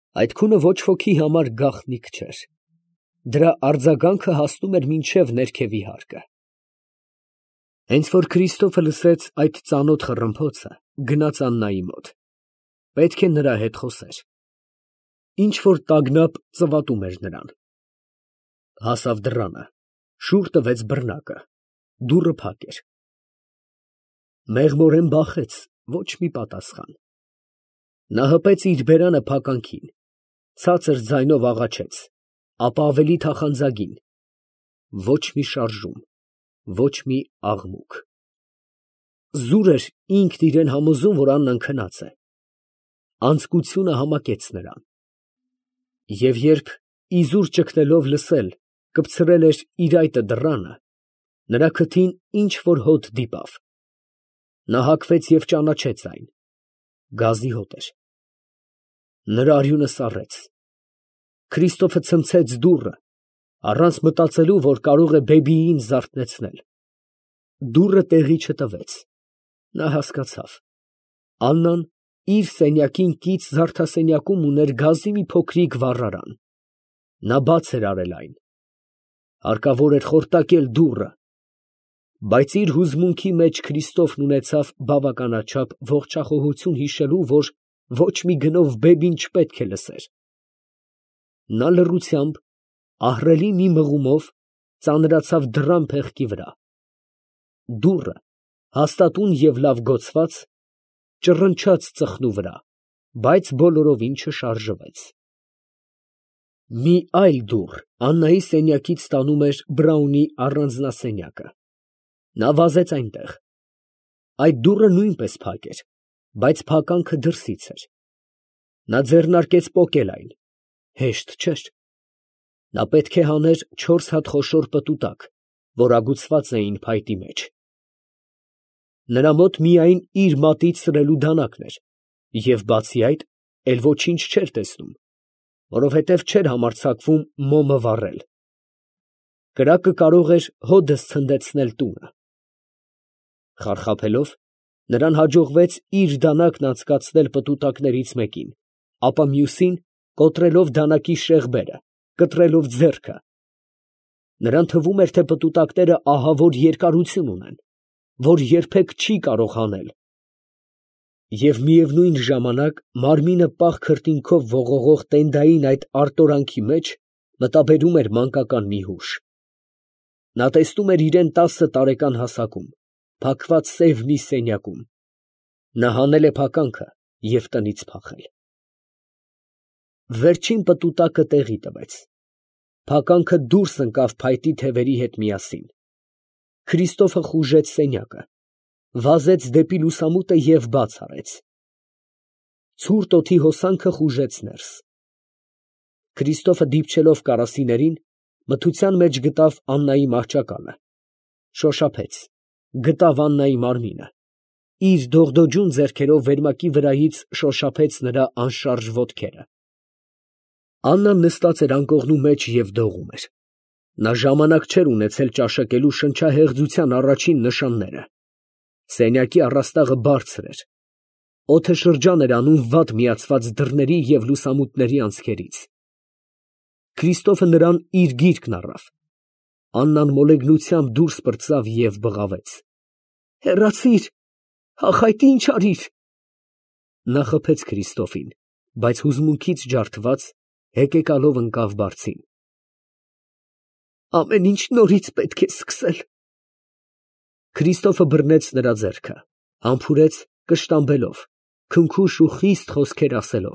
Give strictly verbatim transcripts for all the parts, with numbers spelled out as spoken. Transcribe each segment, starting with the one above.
Այդ քունը ոչ ոքի համար գաղտնիք չէր. դրա արձագանքը հասնում էր մինչև ներքևի հարկը։ Հենց որ Քրիստոֆը լսեց այդ ծանոթ խռմփոցը, գնաց Աննայի մոտ. պետք է նրա հետ խոսեր։ Ինչ որ տագնապ ծվատում էր նրան։ Հասավ դռանը, շուռ տվեց բռնակը, դուռը փակ էր։ Մեղմորեն բախեց, ոչ մի պատասխան։ Նա հպեց իր բերանը փականքին, ցածր ձայնով աղաչեց, ապա ավելի թախանձագին. ոչ մի շարժում, ոչ մի աղմուկ։ Զուր էր ինքն իրան համոզում, որ Աննան քնած է։ Անձկությունը համակեց նրան։ Եվ երբ իզուր ճգնելով լսել, կպցրել էր իր այտը դռանը, նրա քթին ինչ որ հոտ դիպավ։ Նա հագվեց և ճանաչեց այն. գազի հոտ էր։ Նրա արյունը սառեց։ Քրիստոֆը ցնցեց դուռը, առանց մտածելու, որ կարող է բեբիին զարթնեցնել։ Դուռը տեղի չտվեց։ Նա հասկացավ. Աննան իր սենյակին կից զարդասենյակում ուներ գազի մի փոքրիկ վառարան։ Նա բաց էր արել այն։ Հարկավոր էր խորտակել դուռը, բայց իր հուզմունքի մեջ Քրիստոֆն ունեցավ բավականաչափ ողջախոհություն հիշելու, որ ոչ մի գնով բեբին չպետք է լսեր։ Նա լռությամբ, ահռելի մի մղումով ծանրացավ դռան փեղկի վրա։ Դուռը, հաստատուն և լավ գոցված, ճռնչաց ծխնու վրա, բայց բոլորովին չշարժվեց։ Մի այլ դուռ Աննայի սենյակից տանում էր Բրաունի առանձնասենյակը։ Նա վազեց այնտեղ։ Այդ դուռը նույնպես փակ էր, բայց փականքը դրսից էր։ Նա ձեռնարկեց պոկել այն, հեշտ չէր։ Նա պետք է հաներ չորս հատ խոշոր պտուտակ, որ ագուցված էին փայտի մեջ։ Նրա մոտ միայն իր մատից սրելու դանակն էր, և բացի այդ, էլ ոչինչ չէր տեսնում, որովհետև չէր համարձակվում մոմը վառել։ Կրակը կարող էր հոդս ցնդեցնել տունը։ Խարխափելով, նրան հաջողվեց իր դանակն անցկացնել պտուտակներից մեկին, ապա մյուսին կոտրելով դանակի շեղբերը, կտրելով ձեռքը։ Նրան թվում էր, թե պտուտակները ահավոր երկարություն ունեն, որ երբեք չի կարող հանել։ Եվ միևնույն ժամանակ մարմինը պաղ քրտինքով ողողող տենդային այդ արտորանքի մեջ մտաբերում էր մանկական մի հուշ։ Նա տեսնում էր իրան տասը տարեկան հասակում, փակված սև մի սենյակում։ Նա հանել է փականքը և տնից փախել։ Վերջին պտուտակը տեղի տվեց։ Փականքը դուրս ընկավ փայտի թևերի հետ միասին։ Քրիստոֆը խուժեց սենյակը, վազեց դեպի լուսամուտը և բաց արեց։ Ցուրտ օդի հոսանքը խուժեց ներս։ Քրիստոֆը դիպչելով կարասիներին, մթության մեջ գտավ Աննայի մահճակալը, շոշափեց, գտավ Աննայի մարմինը, իր դողդոջուն ձեռքերով վերմակի վրայից շոշափեց նրա անշարժ ոտքերը։ Աննան նստած էր անկողնու մեջ և դողում էր։ Նա ժամանակ չէր ունեցել ճաշակելու շնչահեղձության առաջին նշանները։ Սենյակի առաստաղը բարձր էր։ Օդը շրջան էր անում վատ միացված դռների և լուսամուտների անցքերից։ Քրիստոֆը նրան իր գիրկն առավ։ Աննան մոլեգնությամբ դուրս պրծավ և բղավեց. «Հեռացի՛ր, ախ, այդ ի՞նչ արիր»։ Նա խփեց Քրիստոֆին, բայց հուզմունքից ջարդված, հեկեկալով ընկավ բարձին։ «Ամեն ինչ նորից պետք է սկսել»։ Քրիստոֆը բռնեց նրա ձեռքը, համբուրեց կշտամբելով, քնքուշ ու խիստ խոսքեր ասելով.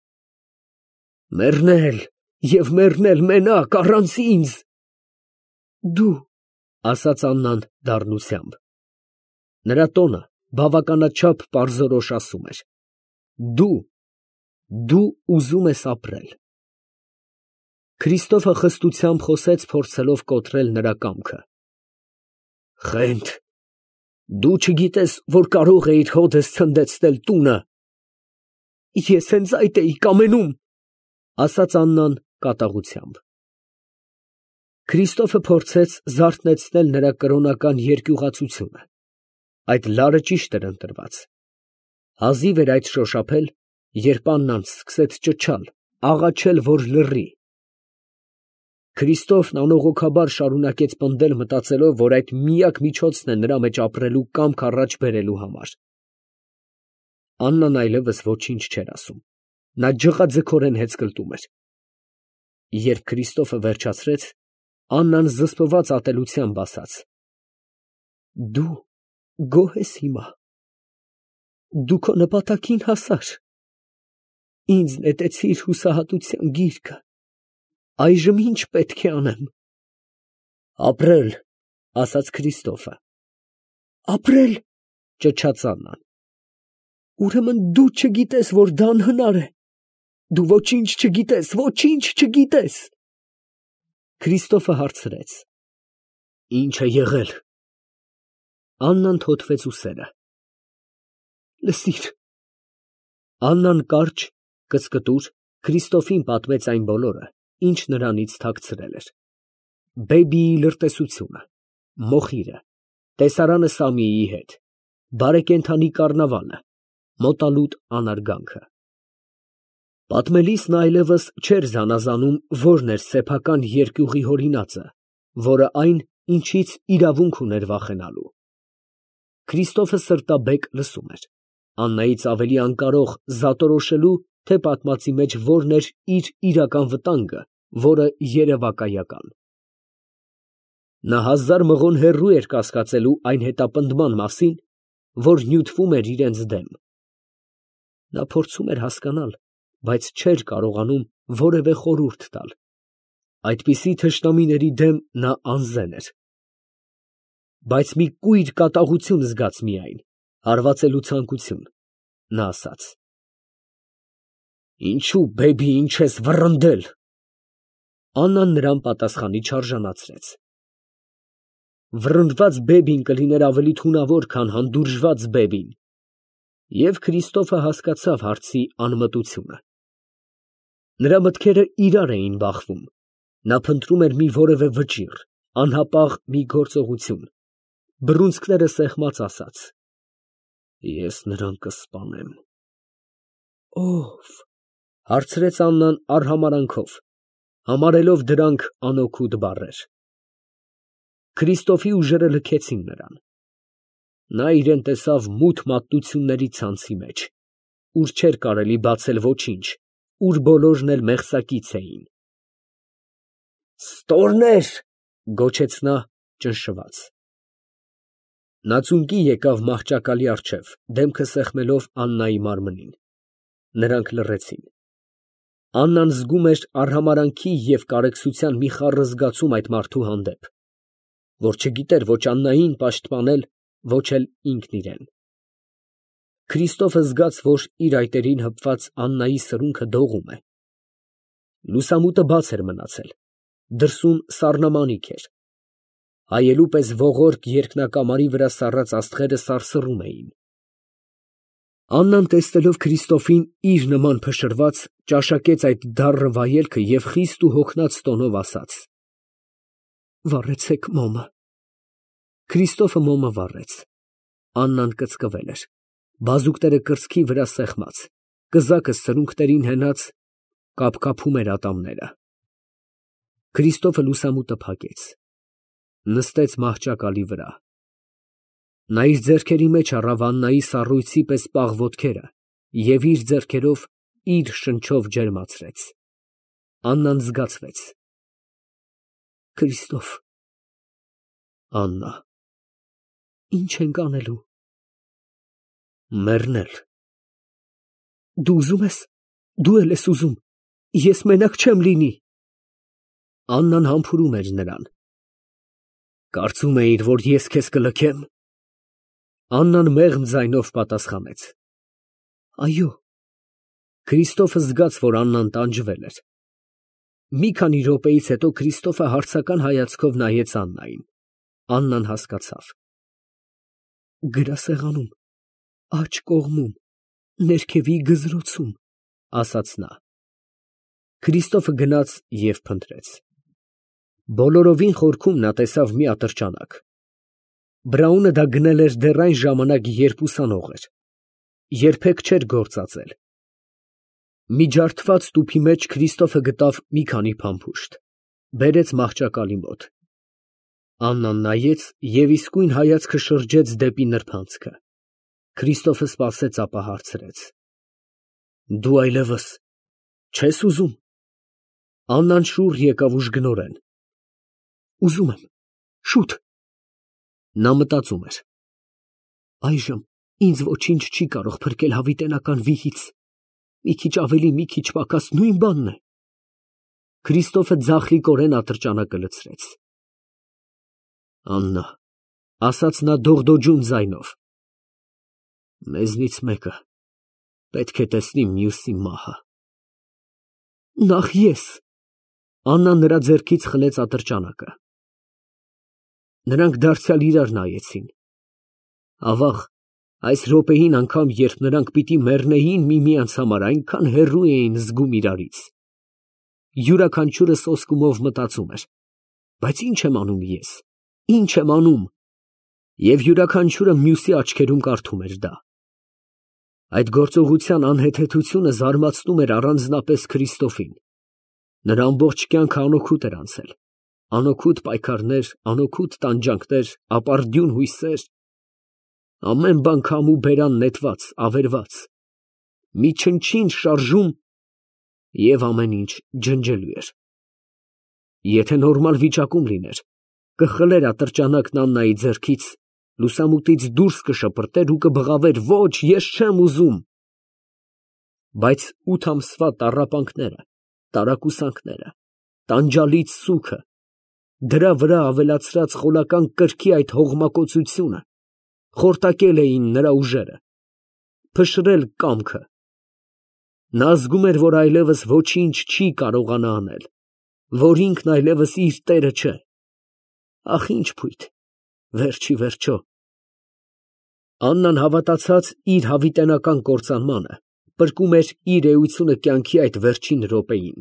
«Մեռնել և մեռնել մենակ, առանց ինձ»։ «Դու», ասաց Աննան դառնությամբ։ Նրա տոնը բավականաչափ պարզորոշ ասում էր. «Դու, դու ուզում ես ապրել»։ Քրիստոֆը խստությամբ խոսեց, փորձելով կոտրել նրա կամքը. «Խենթ, դու չգիտես, որ կարող էիր հոդս ցնդեցնել տունը»։ «Ես հենց այդ էի կամենում», ասաց Աննան կատաղությամբ։ Քրիստոֆը փորձեց զարթնեցնել նրա կրոնական երկյուղացությունը։ Այդ լարը ճիշտ էր ընտրված։ Հազիվ էր այդ շոշափել, երբ Աննան սկսեց ճչալ, աղաչել, որ լռի։ Քրիստոֆն անողոքաբար շարունակեց պնդել, մտածելով, որ այդ միակ միջոցն է նրա մեջ ապրելու կամք առաջ բերելու համար։ Աննան այլևս ոչինչ չէր ասում, նա ջղաձգորեն հեծկլտում էր։ Երբ Քրիստոֆը վերջացրեց, Աննան զսպված ատելությամբ ասաց. «Դու գոհ ես հիմա, դու քո նպատակին հասար, ինձ նետեցիր հուսահատության գիրկը, այժմ ի՞նչ պետք է անեմ»։ «Ապրել», ասաց Քրիստոֆը։ «Ապրել», ճչաց Աննան։ «Ուրեմն դու չգիտես, որ դա անհնար է, դու ոչինչ չգիտես, ոչինչ չգիտես»։ Քրիստոֆը հարցրեց. «Ի՞նչ է եղել»։ Աննան թոթվեց ուսերը։ «Լսիր»։ Աննան կարճ, կծկտուր Քրիստոֆին պատմեց այն բոլորը, ինչ նրանից թաքցրել էր. բեբիի լրտեսությունը, մոխիրը, տեսարանը Սամիի հետ, բարեկենդանի կառնավալը, մոտալուտ անարգանքը։ Պատմելիս նա այլևս չէր զանազանում, որն էր սեփական երկյուղի հորինածը, որը այն, ինչից իրավունք ուներ վախենալու։ Քրիստոֆը սրտաբեկ լսում էր, Աննայից ավելի անկարող զատորոշելու, թե պատմածի մեջ որն էր իր իրական վտանգը, որը երևակայական։ Նա հազար մղոն հեռու էր կասկածելու այն հետապնդման մասին, որ նյութվում էր իրենց դեմ։ Նա փորձում էր հասկանալ, բայց չէր կարողանում որևէ խորհուրդ տալ։ Այդպիսի թշնամիների դեմ նա անզեն էր։ Բայց մի կույր կատաղություն զգաց միայն, հարվածելու ցանկություն, նա ասաց. «Ինչո՞ւ, բեբի, ինչ ես վռնդել»։ Աննան նրան պատասխանի չարժանացրեց։ Վռնդված բեբին կլիներ ավելի թունավոր, քան հանդուրժված բեբին։ Եվ Քրիստոֆը հասկացավ հարցի անմտությունը։ Նրա մտքերը իրար էին բախվում, նա փնտրում էր մի որևէ վճիռ, անհապաղ մի գործողություն, բռունցքները սեղմած ասաց. «Ես նրան կսպանեմ»։ «Ո՞վ»։ հարցրեց Աննան արհամարանքով, համարելով դրանք անօգուտ բառեր։ Քրիստոֆի ուժերը լքեցին նրան։ Նա իրան տեսավ մութ մատնությունների ցանցի մեջ, ուր չէր կարելի բացել ոչինչ, ուր բոլորն էլ մեղսակից էին։ «Ստորներ», գոչեց նա ճնշված։ Նա ծունկի եկավ մահճակալի առջև, դեմքը սեղմելով Աննայի մարմնին։ Նրանք լռեցին։ Աննան զգում էր արհամարանքի և կարեկցության մի խառը զգացում այդ մարդու հանդեպ, որ չգիտեր ոչ Աննային պաշտպանել, ոչ էլ ինքն իրեն։ Քրիստոֆը զգաց, որ իր այտերին հպված Աննայի սրունքը դողում է։ Լուսամուտը բաց էր մնացել, դրսում սառնամանիք էր։ Հայելու պես ողորկ երկնակամարի վրա սառած աստղերը սարսռում էին։ Աննան, տեսնելով Քրիստոֆին իր նման փշրված, ճաշակեց այդ դառն վայելքը և խիստ ու հոգնած տոնով ասաց. «Վառեցեք մոմը»։ Քրիստոֆը մոմը վառեց։ Աննան կծկվել էր, բազուկները կրծքի վրա սեղմած, կզակը սրունքներին հենած, կափկափում էր ատամները։ Քրիստոֆը լուսամուտը փակեց, նստեց մահճակալի վրա։ Նա իր ձեռքերի մեջ առավ Աննայի սառույցի պես պաղ ոտքերը և իր ձեռքերով իր շնչով ջերմացրեց։ Աննան զգացվեց։ «Քրիստոֆ»։ «Աննա»։ «Ինչ ենք անելու»։ «Մեռնել»։ «Դու ուզում ես, դու էլ ես ուզում, ես մենակ չեմ լինի»։ Աննան համբուրում էր նրան։ «Կարծում էիր, որ ես քեզ կլքեմ»։ Աննան մեղմ ձայնով պատասխանեց. «Այո»։ Քրիստոֆը զգաց, որ Աննան տանջվել էր։ Մի քանի րոպեից հետո Քրիստոֆը հարցական հայացքով նայեց Աննային։ Աննան հասկացավ։ «Գրասեղանում, աջ կողմում, ներքևի գզրոցում», ասաց նա։ Քրիստոֆը գնաց և փնտրեց։ Բոլորովին խորքում նա տեսավ մի ատրճանակ։ Բրաունը դա գնել էր դեռ այն ժամանակ, երբ ուսանող էր, երբեք չէր գործածել։ Մի ջարդված տուփի մեջ Քրիստոֆը գտավ մի քանի փամփուշտ, բերեց մահճակալի մոտ։ Աննան նայեց և իսկույն հայացքը շրջեց դեպի նրբանցքը։ Քրիստոֆը սպասեց, ապա հարցրեց. «Դու այլևս չե՞ս ուզում»։ Աննան շուռ եկավ ուժգնորեն. «Ուզում եմ, շուտ»։ Նա մտածում էր. «Այժմ ինձ ոչինչ չի կարող փրկել հավիտենական վիհից, մի քիչ ավելի, մի քիչ պակաս, նույն բանն է»։ Քրիստոֆը ձախլիկորեն ատրճանակը լցրեց։ «Աննա», ֊ ասաց նա դողդոջուն ձայնով, «մեզնից մեկը պետք է տեսնի մյուսի մահը»։ «Նախ ես»։ Աննան նրա ձեռքից խլեց ատրճանակը։ Նրանք դարձյալ իրար նայեցին։ Ավաղ, այս րոպեին անգամ, երբ նրանք պիտի մեռնեին միմյանց համար, այնքան հեռու էին զգում իրարից։ Յուրաքանչյուրը սոսկումով մտածում էր. բայց ի՞նչ եմ անում ես, ի՞նչ եմ անում։ Եվ յուրաքանչյուրը մյուսի աչքերում կարդում էր դա։ Այդ գործողության անհեթեթությունը զարմացնում էր առանձնապես Քրիստոֆին։ Նրա ամբողջ կյանքը անօգուտ էր անցել, անօգուտ պայքարներ, անօգուտ տանջանքներ, ապարդյուն հույսեր, ամեն բան քամ ու բերան նետված, ավերված, մի չնչին շարժում, և ամեն ինչ ջնջելու էր։ Եթե նորմալ վիճակում լիներ, կխլեր ատրճանակն Աննայի ձեռքից, լուսամուտից դուրս կշպրտեր ու կբղավեր. «Ոչ, ես չեմ ուզում»։ Բայց ութ ամսվա տառապանքները, տարակուսանքները, տանջալից սուգը, դրա վրա ավելացրած խոլական կրքի այդ հողմակոծությունը խորտակել էին նրա ուժերը, փշրել կամքը։ Նա զգում էր, որ այլևս ոչինչ չի կարողանա անել, որ ինքն այլևս իր տերը չէ։ Ախ, ինչ փույթ, վերջ ի վերջո։ Աննան հավատացած իր հավիտենական կործանմանը, պրկում էր իր էությունը կյանքի այդ վերջին րոպեին։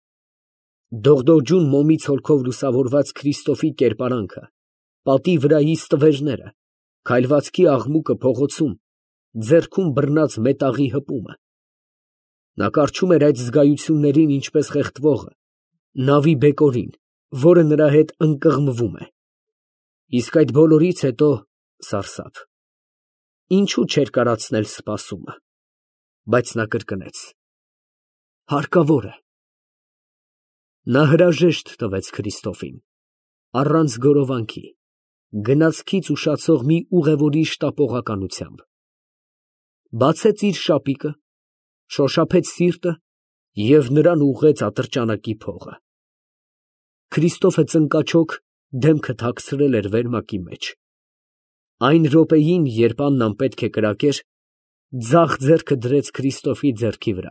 Դողդոջուն մոմից հոլքով լուսավորված Քրիստոֆի կերպարանքը, պատի վրայի ստվերները, քայլվածքի աղմուկը փողոցում, ձեռքում բռնած մետաղի հպումը։ Նա կառչում էր այդ զգայություններին ինչպես խեղդվողը, նավի բեկորին, որը նրա հետ ընկղմվում է։ Իսկ այդ բոլորից հետո սարսափ։ Ինչու չէր կարացնել սպասումը, բայց նա կրկնեց. «Հարկավոր է»։ Նա հրաժեշտ տվեց Քրիստոֆին, առանց գորովանքի, գնացքից ուշացող մի ուղևորի շտապողականությամբ։ Բացեց իր շապիկը, շոշափեց սիրտը և նրան ուղղեց ատրճանակի փողը։ Քրիստոֆը ծնկաչոք դեմքը թաքցրել էր վերմակի մեջ։ Այն րոպեին, երբ Աննան պետք է կրակեր, ձախ ձեռքը դրեց Քրիստոֆի ձեռքի վրա։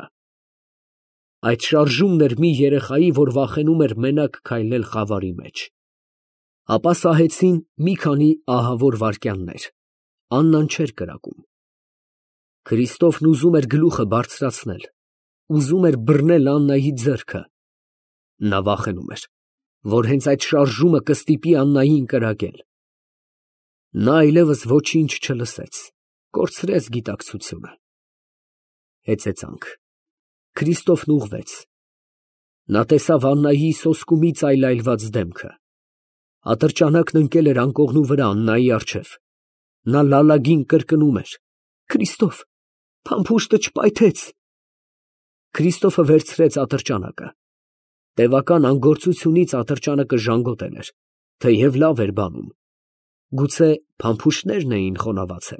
Այդ շարժումն էր մի երեխայի, որ վախենում էր մենակ քայլել խավարի մեջ։ Ապա սահեցին մի քանի ահավոր վայրկյաններ։ Աննան չէր կրակում։ Քրիստոֆն ուզում էր գլուխը բարձրացնել, ուզում էր բռնել Աննայի ձեռքը։ Նա վախենում էր, որ հենց այդ շարժումը կստիպի Աննային կրակել։ Նա այլևս ոչինչ չլսեց, կորցրեց գիտակցությունը։ Հեծեծանք։ Քրիստոֆն ուղղվեց։ Նա տեսավ Աննայի սոսկումից այլայլված դեմքը։ Ատրճանակն ընկել էր անկողնու վրա Աննայի առջև։ Նա լալագին կրկնում էր. «Քրիստոֆ, փամփուշտը չպայթեց»։ Քրիստոֆը վերցրեց ատրճանակը։ Տևական անգործությունից ատրճանակը ժանգոտել էր, թեև լավ էր բանում։ Գուցե փամփուշտներն էին խոնավացել։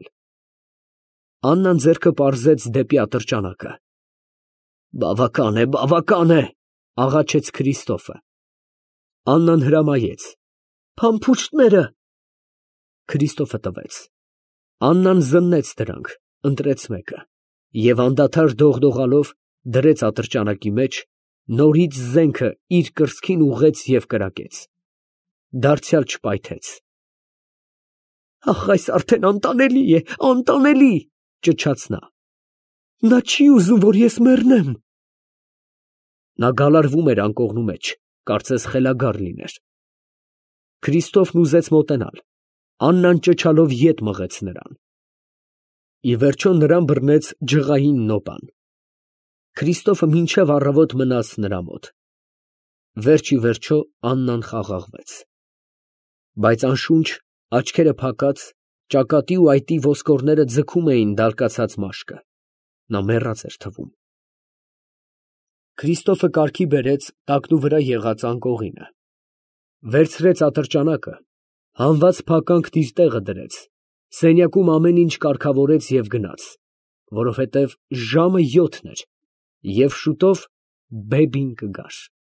Աննան ձեռքը պարզեց դեպի ատրճանակը։ «Բավական է, բավական է», աղաչեց Քրիստոֆը։ Աննան հրամայեց. «Փամփուշտները»։ Քրիստոֆը տվեց։ Աննան զննեց դրանք, ընտրեց մեկը և անդադար դողդողալով դրեց ատրճանակի մեջ, նորից զենքը իր կրծքին ուղղեց և կրակեց։ Դարձյալ չպայթեց։ «Ախ, այս արդեն անտանելի է, անտանելի», ճչաց նա։ «Նա չի ուզում, որ ես մեռնեմ»։ Նա գալարվում էր անկողնու մեջ, կարծես խելագար լիներ։ Քրիստոֆն ուզեց մոտենալ։ Աննան ճչալով ետ մղեց նրան։ Ի վերջո նրան բռնեց ջղային նոպան։ Քրիստոֆը մինչև առավոտ մնաց նրա մոտ։ Վերջ ի վերջո Աննան խաղաղվեց։ Բայց անշունչ, աչքերը փակած, ճակատի ու այտի ոսկորները ձգում էին դալկացած մաշկը, նա մեռած էր թվում։ Քրիստոֆը կարգի բերեց տակնուվրա եղած անկողինը, վերցրեց ատրճանակը, հանված փականքն իր տեղը դրեց, սենյակում ամեն ինչ կարգավորեց և գնաց, որովհետև ժամը յոթն էր, և շուտով բեբին կգար։